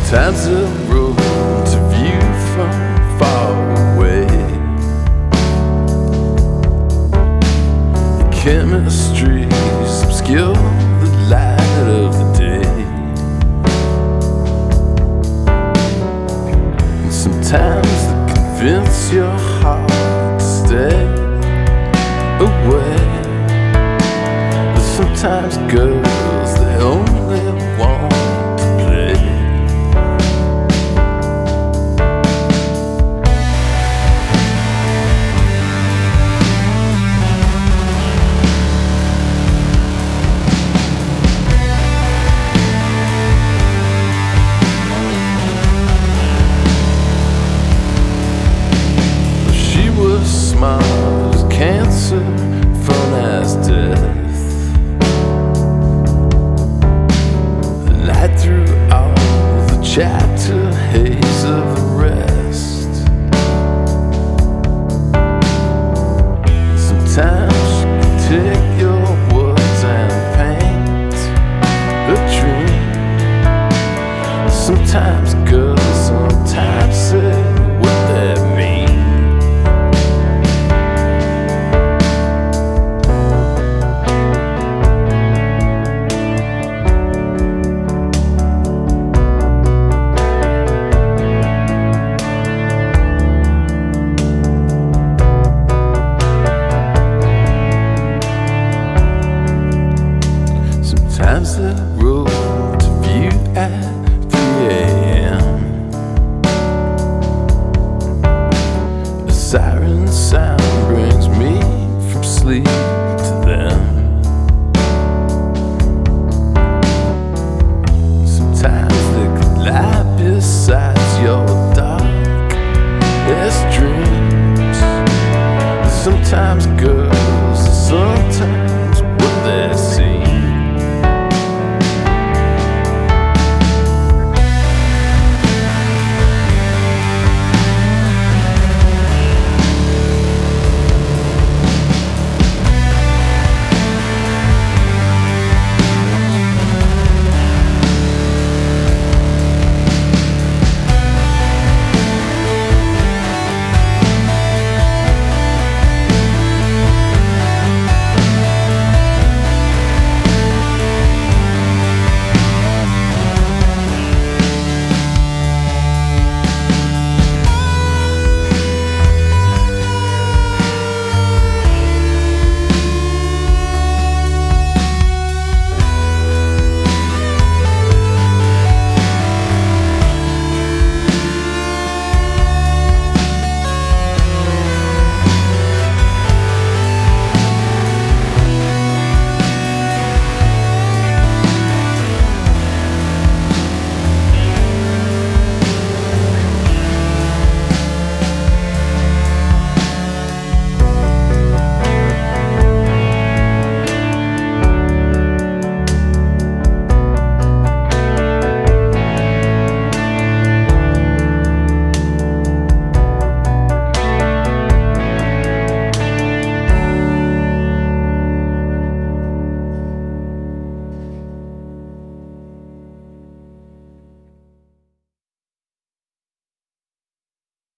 Sometimes a road to view from far away. The chemistries obscure the light of the day. And sometimes they convince your heart to stay away. But sometimes girls, they only want to play. Smart as cancer, fun as death. Light through all the chatter